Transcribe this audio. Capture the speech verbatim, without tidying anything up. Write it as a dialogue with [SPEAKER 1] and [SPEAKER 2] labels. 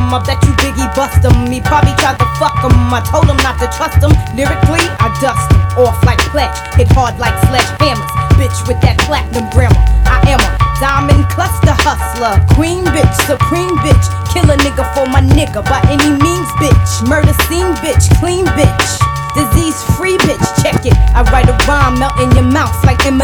[SPEAKER 1] 'em. I bet you Biggie bust 'em. He probably tried to fuck 'em. I told him not to trust him. Lyrically, I dust him off like pledge. Hit hard like sledgehammers. Bitch with that platinum grammar. I am a diamond cluster hustler. Queen bitch, supreme bitch. Kill a nigga for my nigga by any means, bitch. Murder scene bitch, clean bitch. Disease free bitch, check it. I write a rhyme, melt in your mouth like Eminem.